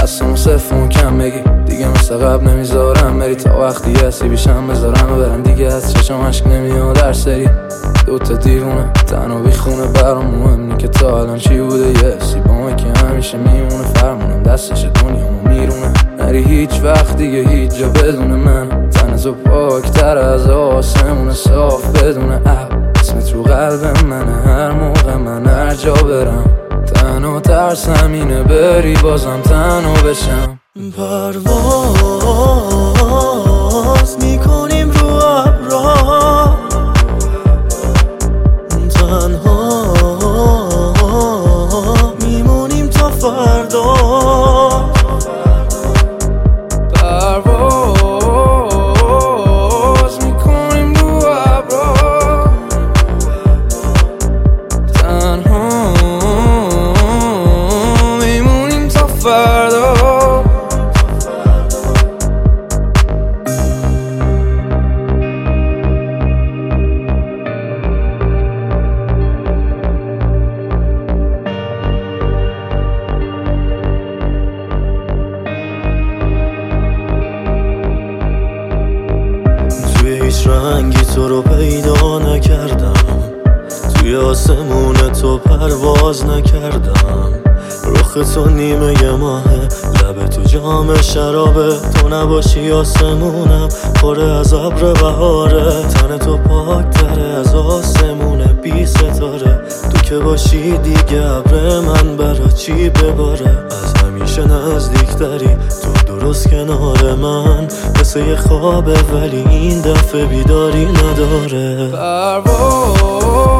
دستمو صفمون کم بگی دیگه مثل قبل نمیذارم بری تا وقتی هستی بیشم بذارم و برم دیگه از چشم عشق نمیاد در سری دوتا دیوونه تنها بیخونه برام مهم نی که تا الان چی بوده یه حسی با من که همیشه میمونه فرمونم دستش دنیامو میرونه نری هیچ وقت دیگه هیچ جا بدون من تن تو پاکتر از آسمون صاف بدون اسمت رو قلب منه هر موقع من هر جا برم تنها ترسم اینه بری بازم تنها بشم پرواز میکنیم رو ابرها تنها میمونیم تا فردا پرواز میکنیم رو ابرها تنها میمونیم تا فردا هیچ رنگی تو رو پیدا نکردم توی آسمون تو پرواز نکردم رخ تو نیمه ماهه لب تو جام شرابه تو نباشی آسمونم پر از ابر بهاره تن تو پاکتره از آسمونه بی ستاره تو که باشی دیگه ابر من برا چی بباره از همیشه نزدیکتری تو درست کنار من مثل یه خوابه ولی این دفعه بیداری نداره پرواز